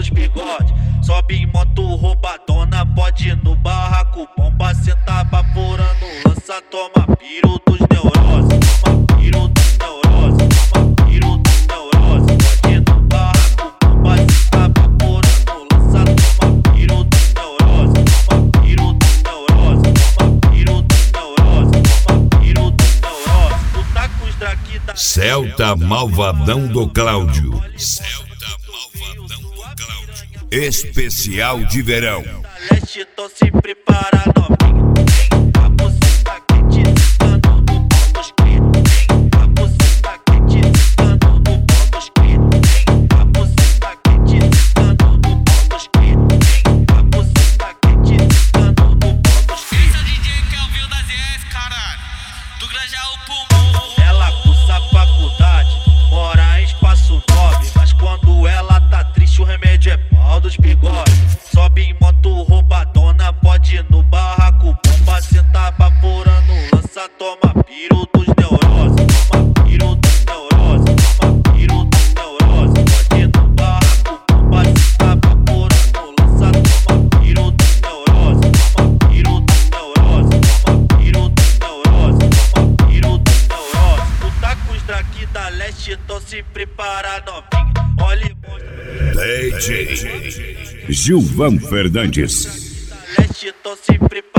dos bigode. Sobe em moto roubadona, pode ir no barraco. Bomba senta baforando, lança, toma piro dos neuroses. Toma piro dos neuroses, toma piro dos neuroses. Pode ir no barraco, bomba senta baforando, lança, toma piro dos neuroses. Toma piro dos neuroses, toma piro dos neuroses, toma piro dos neuroses. Tu tá com os draki da Celta Malvadão do Cláudio. Celta Malvadão do Cláudio. Especial de verão. Leste, tô se prepara, novinho. A buceta quente, sentando no pau dos clientes. A buceta quente, sentando no pau dos clientes. A buceta quente, sentando no pau dos clientes. A buceta quente, sentando no pau dos clientes. Esse é o DJ Kelvin da ZS, caralho. Do Grajaú pro morro. Ela cursa faculdade, mora em espaço 9. Mas quando ela tá triste, o remédio é pau dos bigodes. Sobe em moto roubadona, pode ir no barraco. Bomba senta baforando, lança, toma piro dos neuroses. Toma piro dos neuroses, toma piro dos neuroses. Pode ir no barraco, bomba senta baforando, lança, toma piro dos neuroses. Toma piro dos neuroses, toma piro dos neuroses, toma piro dos neuroses. Tu tá com os draki da leste, então se prepara, novinho. Olha e DJ Gilvan Fernandes. leste, então se prepara.